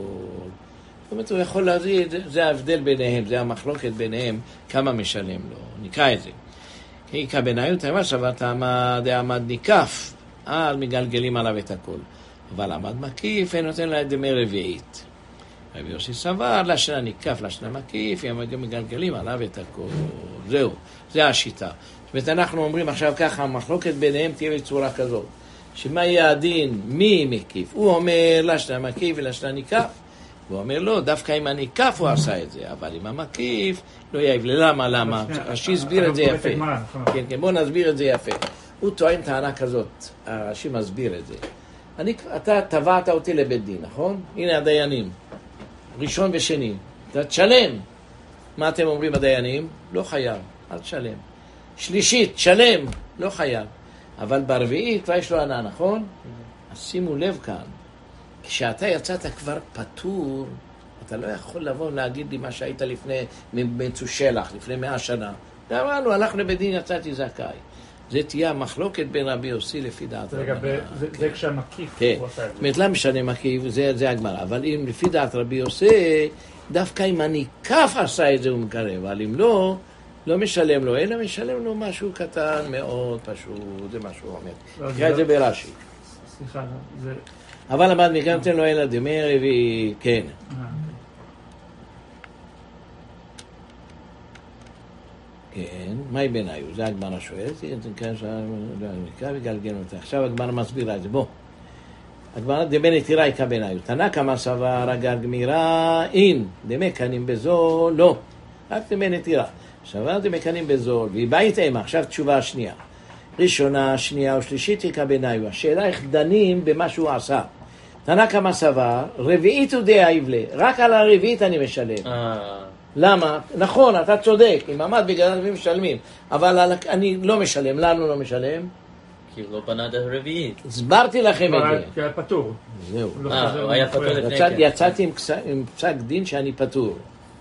זאת אומרת, הוא יכול להגיד, זה ההבדל ביניהם, זה המחלוקת ביניהם, כמה משלם לו. נקרא את זה. כי כבניון תאמר שבת עמד ניקף, מגלגלים עליו את הכל. אבל עמד מקיף, אין נותן לה דמי רביעית. רבי יוסי סבר, לשנה ניקף, לשנה מקיף, הם גם מגלגלים עליו את הכל. זהו, זה השיטה. זאת אומרת, אנחנו אומרים עכשיו ככה, המחלוקת ביניהם תהיה בצורה כזאת. שמה יהיה הדין? מי מקיף? הוא אומר לשנה מקיף ולשנה ניקף. הוא אומר לא, דווקא עם הניקף הוא עשה את זה, אבל עם המקיף לא יאהב. למה? רש"י הסביר את זה יפה. כן, בוא נסביר את זה יפה. הוא טוען טענה כזאת, רש"י מסביר את זה. אתה תבעת אותי לבית דין, נכון? הנה הדיינים, ראשון ושני, אתה תשלם. מה אתם אומרים הדיינים? לא חייב, אל תשלם. שלישית, תשלם, לא חייב. אבל ברביעית כבר יש לו ענה, נכון? אז שימו לב כאן, כשאתה יצאת כבר פטור, אתה לא יכול לבוא להגיד לי מה שהיית לפני מצושלח, לפני 100 שנה. אמרנו, הלכנו בדין, יצאתי זכאי. זה תהיה המחלוקת בין רבי יוסי לפי דעת רבנן. זה כשהמקיף כן. הוא עשה את זה. זאת אומרת, לא משנה מקיף, זה הגמרא. אבל אם לפי דעת רבי יוסי, דווקא אם הניקף עשה את זה הוא מקרב, אבל אם לא, לא משלם לו, אלא משלם לו משהו קטן מאוד פשוט, זה מה שהוא אומר. תקרא את זה ברש"י. סליחה, זה... אבל עמד מכאן נותן לו אלא דמי רביעית, כן. כן, מהי ביניו? זה הגמרא שואלת, עכשיו הגמרא מסבירה את זה, בוא. הגמרא דמי נטירה יקה ביניו. תנא קמא סבר אגר גמירה אין, דמי קנים בזול, לא. רק דמי נטירה. סבר דמי קנים בזול, והיא בית אימה, עכשיו תשובה השנייה. ראשונה, שנייה ושלישית יקה ביניו. השאלה איך דנים במה שהוא עשה. תנא קמא סבר, רביעית הוא דאהיב לה, רק על הרביעית אני משלם. למה? נכון, אתה צודק, אם עמד בגלל משלמים, אבל אני לא משלם. לנו לא משלם? המקיף לא בנה את הרביעית. הסברתי לכם את זה. כי היה פטור. זהו. הוא לא חוזר הוא היה פטור למפרע. לפני כן. יצאתי עם פסק דין שאני פטור.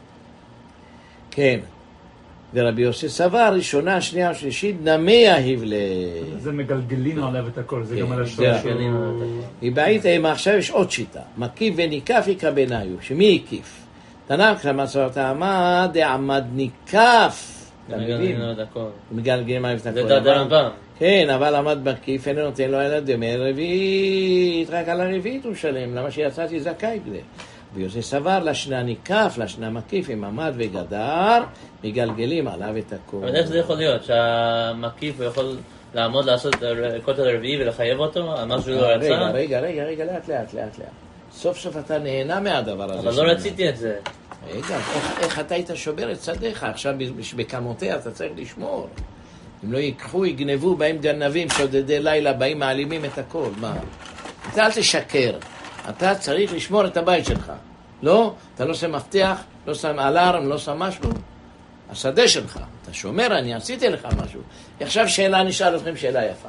כן. ורבי יוסי סבר, ראשונה, שנייה ושלישית, נמי יהיב זה מגלגלינו עליו את הכל, זה כן, גם על זה השור גלינו עליו את שהוא... הכל. מבעית אימה עכשיו יש עוד שיטה. מקיף וניקף יקבניו. שמי הקיף? תנא כשמצוות העמד, דעמד ניקף. אתה מבין? גלינו עליו את הכל. מגלגלים עליו את הכל. זה דעת הרמב"ם. כן, אבל עמד מקיף, אינו נותן לו אלא דמי רביעית, רק על הרביעית הוא משלם, למה שיצאתי זכאי בזה. ויוסי סבר לשנה ניקף, לשנה מקיף, אם עמד וגדר, מגלגלים עליו את הכל. אבל איך זה יכול להיות? שהמקיף הוא יכול לעמוד לעשות כותל הרביעי ולחייב אותו על מה שהוא לא רצה? רגע, לאט. סוף סוף אתה נהנה מהדבר הזה. אבל לא רציתי את זה. רגע, איך אתה היית שובר את שדיך? עכשיו בקמותיה אתה צריך לשמור. אם לא ייקחו, יגנבו, באים גנבים, שודדי לילה, באים מעלימים את הכל. מה? אתה אל תשקר. אתה צריך לשמור את הבית שלך. לא? אתה לא שם מפתח, לא שם אלארם, לא שם משהו. השדה שלך. אתה שומר, אני עשיתי לך משהו. עכשיו שאלה, נשאל אתכם שאלה יפה.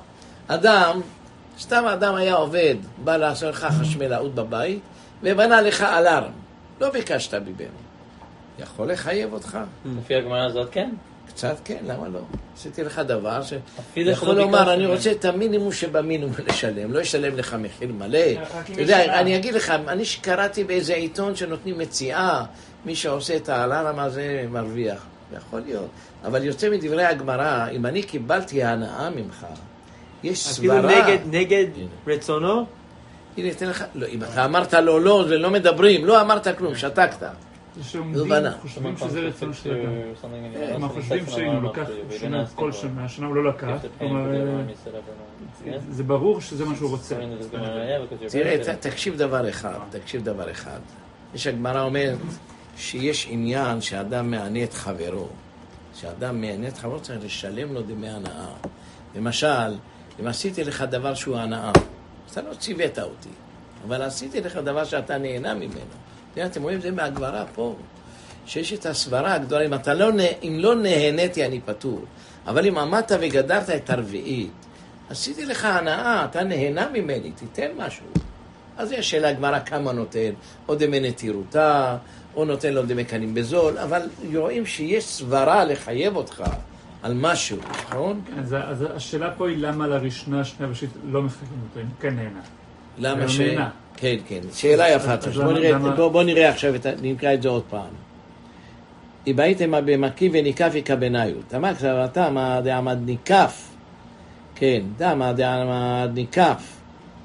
סתם אדם היה עובד, בא לעשות לך חשמלאות בבית, ובנה לך אלארם. לא ביקשת ממנו. יכול לחייב אותך? לפי הגמרא הזאת כן. קצת כן, למה לא? עשיתי לך דבר אפילו יכול שלא לומר, ביקשתי אני ממנו. רוצה את המינימום שבמינימום לשלם, לא אשלם לך מחיר מלא. אתה יודע, אני אגיד לך, אני שקראתי באיזה עיתון שנותנים מציאה, מי שעושה את האלארם הזה מרוויח. יכול להיות. אבל יוצא מדברי הגמרא, אם אני קיבלתי הנאה ממך, יש סברה. אפילו נגד רצונו? הנה, אתן לך, לא, אם אתה אמרת לו לא, ולא מדברים, לא אמרת כלום, שתקת. שעומדים, חושבים שזה רצון של אדם. הם חושבים שאם הוא לוקח שנה כל שנה, השנה הוא לא לקח, כלומר, זה ברור שזה מה שהוא רוצה. תראה, תקשיב דבר אחד. יש הגמרא אומרת שיש עניין שאדם מענה את חברו. שאדם מענה את חברו צריך לשלם לו דמי הנאה. למשל, אם עשיתי לך דבר שהוא הנאה, אתה לא ציווית אותי, אבל עשיתי לך דבר שאתה נהנה ממנו. אתם רואים, זה מהגברה פה, שיש את הסברה הגדולה, אם לא נהניתי אני פטור, אבל אם עמדת וגדרת את הרביעית, עשיתי לך הנאה, אתה נהנה ממני, תיתן משהו. אז יש שאלה הגמרא כמה נותן, או דמי נטירותה, או נותן לו דמי קנים בזול, אבל רואים שיש סברה לחייב אותך על משהו, נכון? אז השאלה פה היא למה לראשונה, שנייה ושלישית לא מחייבים אותו, אם כן נהנה. למה נהנה. כן, שאלה יפה. בוא נראה עכשיו, נקרא את זה עוד פעם. אם הייתם במקיף וניקף יקבניו. תמה כתבתם, דעמד ניקף. כן, דעמד ניקף.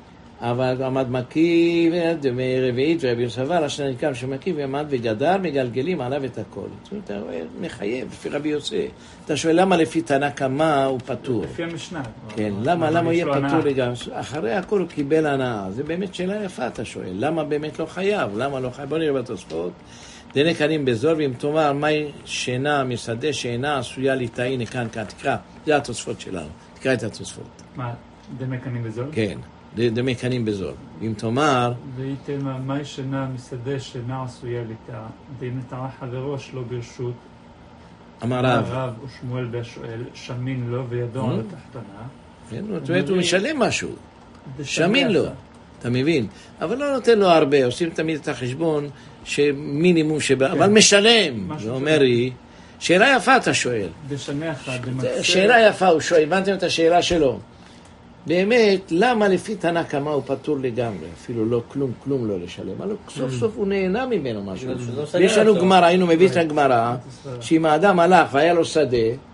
אבל עמד מקיף, דמי רביעית ורבי יוסי סבר, השנה ניקף שמקיף ועמד וגדר, מגלגלים עליו את הכל. זאת אומרת, אתה רואה, מחייב, לפי רבי יוסי. אתה שואל למה לפי תנא קמא הוא פטור? לפי המשנה. כן, למה הוא יהיה פטור לגמרי? אחרי הכל הוא קיבל הנאה. זה באמת שאלה יפה, אתה שואל. למה באמת לא חייב? למה לא חייב? בוא נראה בתוספות. דני קנים בזול, ואם תאמר, מהי שינה משדה שאינה עשויה ליטעין כאן, תקרא. זה התוספות שלנו. תקרא את התוספות. מה, דמי קנים בזול? כן, דמי קנים בזול. ואם תאמר... והייתם, מהי שינה משדה שאינה עשויה ליטע, ואם נטעה חברו שלו ברשות, אמר הרב ושמואל בשואל, שמין לו וידו על התחתונה. כן, זאת אומרת, הוא משלם משהו. שמין לו, אתה מבין? אבל לא נותן לו הרבה, עושים תמיד את החשבון שמינימום שבא, אבל משלם. זה אומר לי, שאלה יפה אתה שואל. בשנה אחת, במצר... שאלה יפה הוא שואל, הבנתם את השאלה שלו. באמת, למה לפי תנא קמא הוא פטור לגמרי? אפילו לא כלום לא לשלם. אבל סוף סוף הוא נהנה ממנו משהו. יש לנו גמרא, היינו מביא את הגמרא, שאם האדם הלך והיה לו שדה,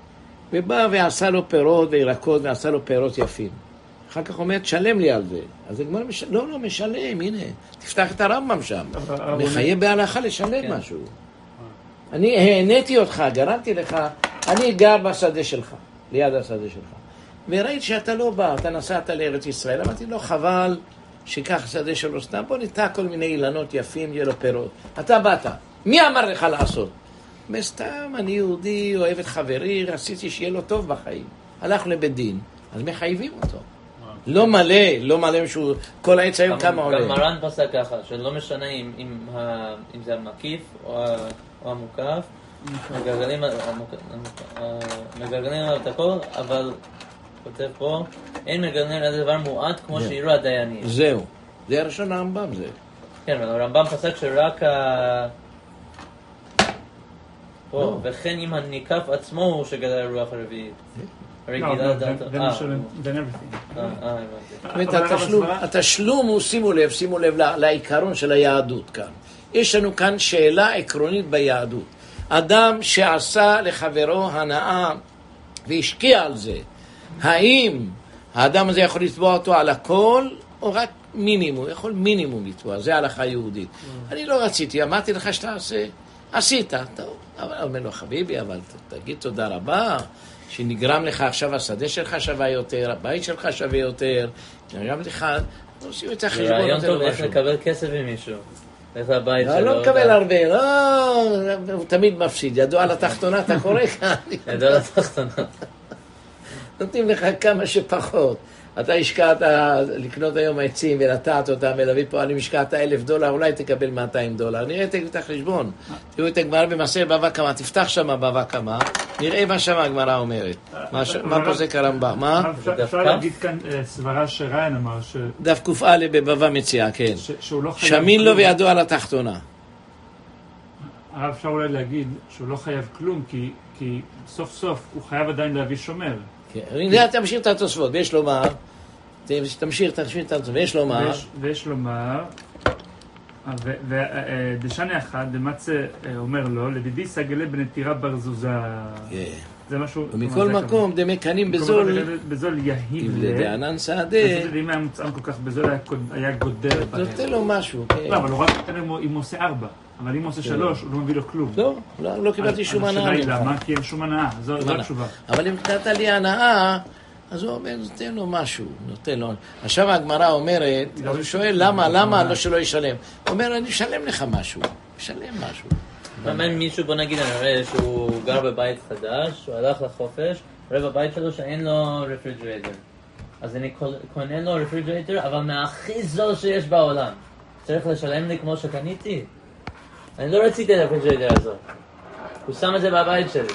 ובא ועשה לו פירות וירקות ועשה לו פירות יפים. אחר כך אומר, תשלם לי על זה. אז הגמרא לא משלם, הנה, תפתח את הרמב"ם שם. מחייב בהלכה לשלם משהו. אני העניתי אותך, גרמתי לך, אני גר בשדה שלך, ליד השדה שלך. וראית שאתה לא בא, אתה נסעת לארץ ישראל, אמרתי לו, חבל שיקח שדה שלו סתם, בוא ניתן כל מיני אילנות יפים, יהיה לו פירות. אתה באת, מי אמר לך לעשות? מסתם, אני יהודי, אוהב את חברי, רציתי שיהיה לו טוב בחיים. הלכנו לבית דין, אז מחייבים אותו. לא מלא שהוא, כל העץ היום כמה עולה. גם מרן פסק ככה, שלא משנה אם זה המקיף או המוקף, מגלגלים עליו את הכל, אבל כותב פה, אין מגונן על דבר מועט כמו שיראו הדיינים. זהו. זה הראשון הרמב"ם זה. כן, אבל הרמב"ם פסק שרק וכן אם הניקף עצמו הוא שגדל הרוח הרביעית. התשלום הוא, שימו לב לעיקרון של היהדות כאן. יש לנו כאן שאלה עקרונית ביהדות. אדם שעשה לחברו הנאה והשקיע על זה, האם האדם הזה יכול לתבוע אותו על הכל או רק מינימום? יכול מינימום לתבוע, זה הלכה יהודית. אני לא רציתי, אמרתי לך שאתה עשית, טוב. אבל אומר לו, חביבי, אבל תגיד תודה רבה שנגרם לך עכשיו השדה שלך שווה יותר, הבית שלך שווה יותר, נגרם לך, עושים את החשבון. זה רעיון טוב איך לקבל כסף ממישהו, איך הבית שלו. לא מקבל הרבה, לא, הוא תמיד מפסיד, ידוע על התחתונה, אתה קורא כאן. ידוע על התחתונה. נותנים לך כמה שפחות. אתה השקעת לקנות היום עצים ולטעת אותם ולהביא פה, אני השקעת $1,000, אולי תקבל $200. נראה את החשבון. תראו את הגמרא במסכת בבא קמא, תפתח שם בבא קמא, נראה מה שם הגמרא אומרת. מה פוסק הרמב"ם? מה? אפשר להגיד כאן סברה שריין אמר דף ק"א בבבא מציעא, כן. שמין לו וידוע על התחתונה. הרב, אפשר אולי להגיד שהוא לא חייב כלום, כי סוף סוף הוא חייב עדיין להביא שומר. תמשיך את התוספות, ויש לומר, תמשיך את התוספות, ויש לומר, ודשני אחד, דמצה אומר לו, לדידי סגלה בנטירה ברזוזה. זה משהו... ומכל מקום, דמקנים בזול יהיב לדענן סעדה. אם היה מוצאם כל כך בזול, היה גודר בהם. נותן לו משהו, כן. לא, אבל הוא רק נותן לו אם הוא עושה 4. אבל אם הוא עושה 3, הוא לא מביא לו כלום. לא קיבלתי שום הנאה. השאלה היא למה? כי אין שום הנאה, זו התשובה. אבל אם נתת לי הנאה, אז הוא אומר, נותן לו משהו, נותן לו. עכשיו הגמרא אומרת, הוא שואל למה לא שלא ישלם. הוא אומר, אני אשלם לך משהו, אשלם משהו. באמת מישהו, בוא נגיד, אני רואה שהוא גר בבית חדש, הוא הלך לחופש, רואה בבית שלו שאין לו רפריג'רייטר. אז אני קונה לו רפריג'רייטר, אבל מהכי זול שיש בעולם. צריך לשלם לי כמו שקניתי. אני לא רציתי את הרפריג'רייטר הזאת. הוא שם את זה בבית שלי.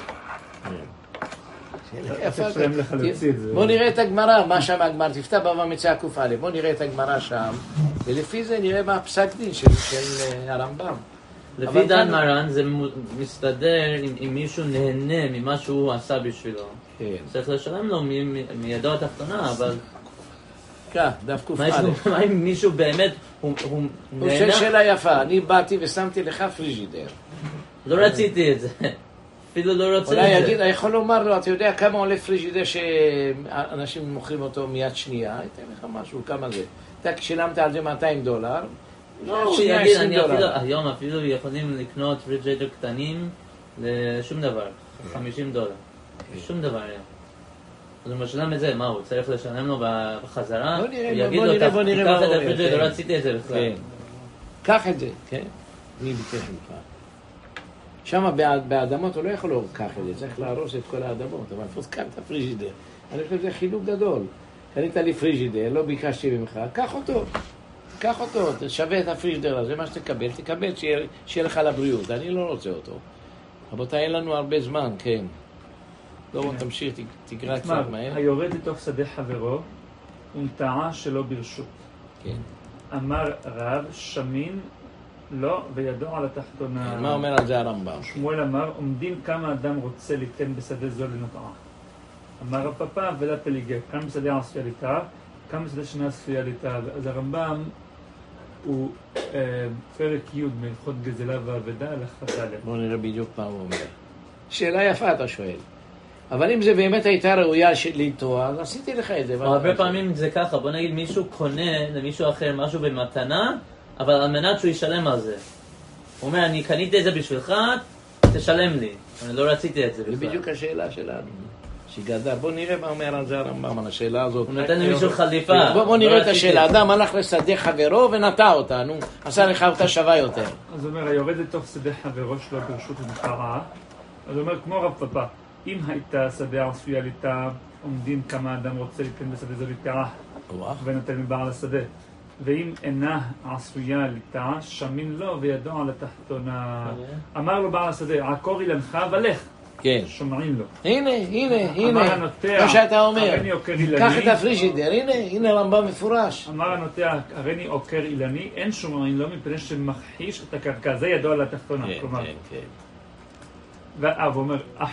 בוא נראה את הגמרא, מה שם הגמרא, תפתח בבא מציעא ק"א, בוא נראה את הגמרא שם, ולפי זה נראה מה פסק דין של הרמב"ם. לפי דן מרן זה מסתדר אם מישהו נהנה ממה שהוא עשה בשבילו. צריך לשלם לו מידו התחתונה, אבל... כך, דף ק"א. מה אם מישהו באמת, הוא נהנה? הוא שאלה יפה, אני באתי ושמתי לך פריג'ידר. לא רציתי את זה. אפילו לא רוצה את זה. אולי יגיד, אני יכול לומר לו, אתה יודע כמה עולה פריג'ידר שאנשים מוכרים אותו מיד שנייה? הייתם לך משהו, כמה זה? אתה שילמת על זה $200, לא, הוא יגיד, היום אפילו יכולים לקנות פריג'ידר קטנים לשום דבר, $50. שום דבר היום. אז הוא משלם את זה, מה הוא צריך לשלם לו בחזרה? הוא יגיד לו, תיקח את הפריג'ידר, לא רציתי את זה בכלל. קח את זה, כן? מי ביקש ממך? שם באדמות הוא לא יכול לקח את זה, צריך להרוס את כל האדמות, אבל איפה קח את הפריג'ידר? אני חושב שזה חילוק גדול. קנית לי פריג'ידר, לא ביקשתי ממך, קח אותו, תשווה את הפריג'ידר הזה, מה שתקבל, שיהיה לך לבריאות, אני לא רוצה אותו. רבותיי, אין לנו הרבה זמן, כן. לא, תמשיך, תקרא קצת מהר. היורד לתוך שדה חברו, ונטעה שלא ברשות. כן. אמר רב, שמין לא וידו על התחתונה. מה אומר על זה הרמב"ם? שמואל אמר, עומדים כמה אדם רוצה ליתן בשדה זו לנטעה. אמר רב פאפא ולה פליגה, כמה בשדה עשויה ליטה, כמה בשדה שנה עשויה ליטה. אז הרמב"ם הוא פרק י' מהלכות גזלה ואבדה הלכה ד'. בוא נראה בדיוק מה הוא אומר. שאלה יפה אתה שואל. אבל אם זה באמת הייתה ראויה לטוע, אז עשיתי לך את זה. הרבה פעמים זה ככה, בוא נגיד מישהו קונה למישהו אחר משהו במתנה, אבל על מנת שהוא ישלם על זה. הוא אומר, אני קניתי את זה בשבילך, תשלם לי. אני לא רציתי את זה בכלל. זה בדיוק השאלה שלנו. שגדר, בוא נראה מה אומר על זה הרמב"ם, על השאלה הזאת. הוא נותן למישהו חליפה. בוא נראה את השאלה. אדם הלך לשדה חברו ונטע אותה, נו, עשה לך אותה שווה יותר. אז הוא אומר, היורד לתוך שדה חברו שלו ברשות ונטעה. אז הוא אומר, כמו רב פאפא, אם הייתה שדה עשויה ליטה, עומדים כמה אדם רוצה ליתן בשדה זו ליטה, ונותן מבעל השדה. ואם אינה עשויה ליטה, שמין לו וידו על התחתונה. אמר לו בעל השדה, עקור אילנך ולך. כן. שומעים לו. הנה, אמר הנוטע, מה שאתה אומר. הריני עוקר אילני. קח את הפריג'ידר, הנה רמב"ם מפורש. אמר הנוטע, הריני עוקר אילני, אין שומעים לו מפני שמכחיש את הקרקע. זה ידוע על התחתונה. כלומר, כן. והוא אומר,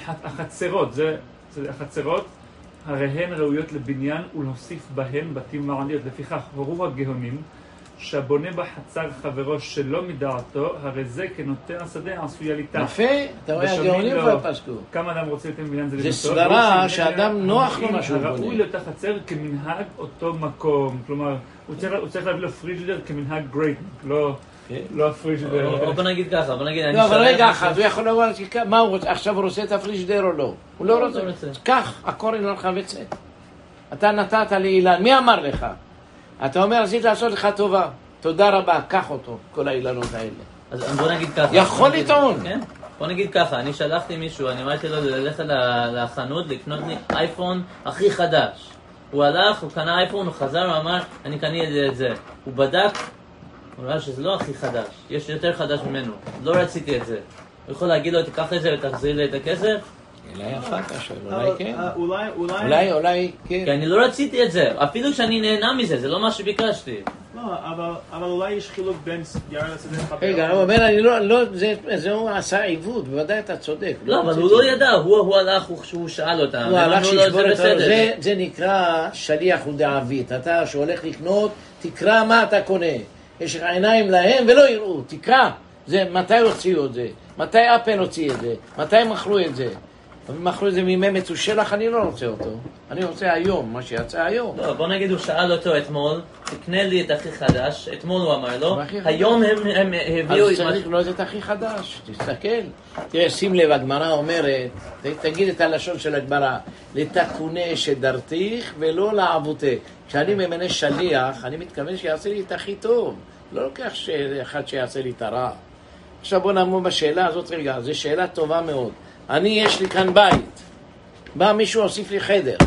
החצרות, הרי הן ראויות לבניין ולהוסיף בהן בתים מעליות. לפיכך, הורו הגאונים, שהבונה בחצר חברו שלא מדעתו, הרי זה כנוטע השדה עשוי עליתה. יפה, אתה רואה הגאונים כבר פסקו. כמה אדם רוצה לתת בניין זה זה סברה שאדם נוח לו משהו בונה. הראוי לאותה חצר כמנהג אותו מקום. כלומר, הוא צריך להביא לו פריג'ידר כמנהג גרייט, לא הפריג'ידר. בוא נגיד ככה, לא, אבל רגע אחד, הוא יכול לומר, מה הוא רוצה? עכשיו הוא רוצה את הפריג'ידר או לא? הוא לא רוצה. קח, הקורן לא לך וצא. אתה נתת לי אילן, מי אמר לך? אתה אומר, רצית לעשות לך טובה. תודה רבה, קח אותו, כל האילנות האלה. אז בוא נגיד ככה. יכול לטעון. כן? בוא נגיד ככה, אני שלחתי מישהו, אני אמרתי לו ללכת לחנות לקנות לי אייפון הכי חדש. הוא הלך, הוא קנה אייפון, הוא חזר, הוא אמר, אני קניתי את זה. הוא בדק, הוא ראה שזה לא הכי חדש, יש יותר חדש ממנו. לא רציתי את זה. הוא יכול להגיד לו, תיקח את זה ותחזיר לי את הכסף? אולי יפה קשה, אולי כן. אולי כן. כי אני לא רציתי את זה, אפילו שאני נהנה מזה, זה לא מה שביקשתי. לא, אבל אולי יש חילוק בין יער לשדה חברו. רגע, הוא אומר, אני לא, זה הוא עשה עיוות, בוודאי אתה צודק. לא, אבל הוא לא ידע, הוא הלך, הוא שאל אותם. הוא הלך שישבור את זה. זה נקרא שליח ודעבית. אתה שהולך לקנות, תקרא מה אתה קונה. יש לך עיניים להם ולא יראו, תקרא. זה מתי הוציאו את זה, מתי אפל הוציא את זה, מתי מכרו את זה. מכרו את זה מימי מצושלח, אני לא רוצה אותו. אני רוצה היום, מה שיצא היום. לא, בוא נגיד, הוא שאל אותו אתמול, תקנה לי את הכי חדש, אתמול הוא אמר לו, היום הם הביאו... אז צריך לו את הכי חדש, תסתכל. תראה, שים לב, הגמרא אומרת, תגיד את הלשון של הגמרא, לתקונה שדרתיך ולא לעבותך. כשאני ממנה שליח, אני מתכוון שיעשה לי את הכי טוב. לא לוקח אחד שיעשה לי את הרע. עכשיו בוא נעמוד בשאלה הזאת רגע, זו שאלה טובה מאוד. יש לי כאן בית. בא מישהו הוסיף לי חדר.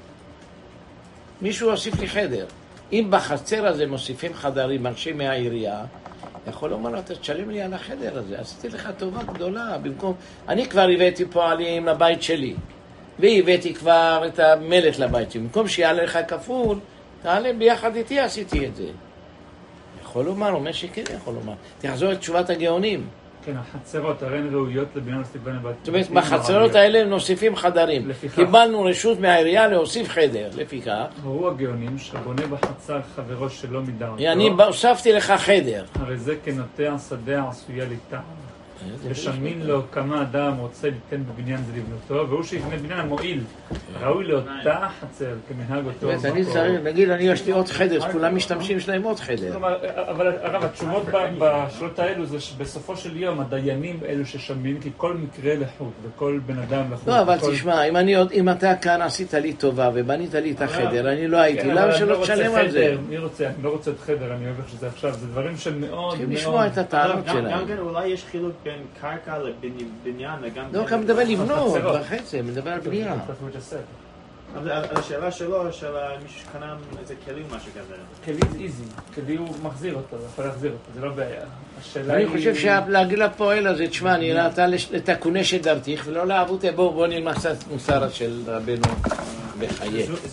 אם בחצר הזה מוסיפים חדרים, אנשים מהעירייה, יכול לומר, אתה תשלם לי על החדר הזה. עשיתי לך טובה גדולה. במקום, אני כבר הבאתי פועלים לבית שלי. והבאתי כבר את המלט לבית שלי. במקום שיעלה לך כפול, תעלה ביחד איתי, עשיתי את זה. יכול לומר, אומר שכן יכול לומר. תחזור את תשובת הגאונים. כן, החצרות, הרי הן ראויות לבניין וסטיבן הבת. זאת אומרת, בחצרות האלה נוסיפים חדרים. קיבלנו רשות מהעירייה להוסיף חדר, לפיכך. הורו הגאונים שבונה בחצר חברו שלא מדעתו. אני הוספתי לך חדר. הרי זה כנוטע שדה עשויה ליטה. ושמין לו כמה אדם רוצה ליתן בבניין זה לבנותו, והוא שיבנה בניין המועיל. ראוי לאותה חצר כמנהג אותו. זאת אומרת, אני צריך, נגיד, יש לי עוד חדר, כולם משתמשים שלהם עוד חדר. אבל הרב, התשובות בשאלות האלו זה שבסופו של יום הדיינים אלו ששמין, כי כל מקרה לחוד, וכל בן אדם לחוד. לא, אבל תשמע, אם אתה כאן עשית לי טובה ובנית לי את החדר, אני לא הייתי, למה שלא תשלם על זה? אני לא רוצה את חדר, אני אוהב איך שזה עכשיו, זה דברים של מאוד מאוד... צריכים לשמוע את הטענות שלהם. גם כן, אולי יש חילוק בין קרקע לבניין, לא, כאן מדבר לבנות, בחצי, מדבר על בנייה. אבל השאלה שלו, של מישהו שקנה איזה כלי או משהו כזה. כלי איזי, כלי הוא מחזיר אותו, הוא יכול להחזיר אותו, זה לא בעיה. אני חושב שלהגיד לפועל הזה, תשמע, אני ראתה לתקונה שדרתיך ולא לעבוד, בואו נלמד קצת מוסר של רבנו בחיי.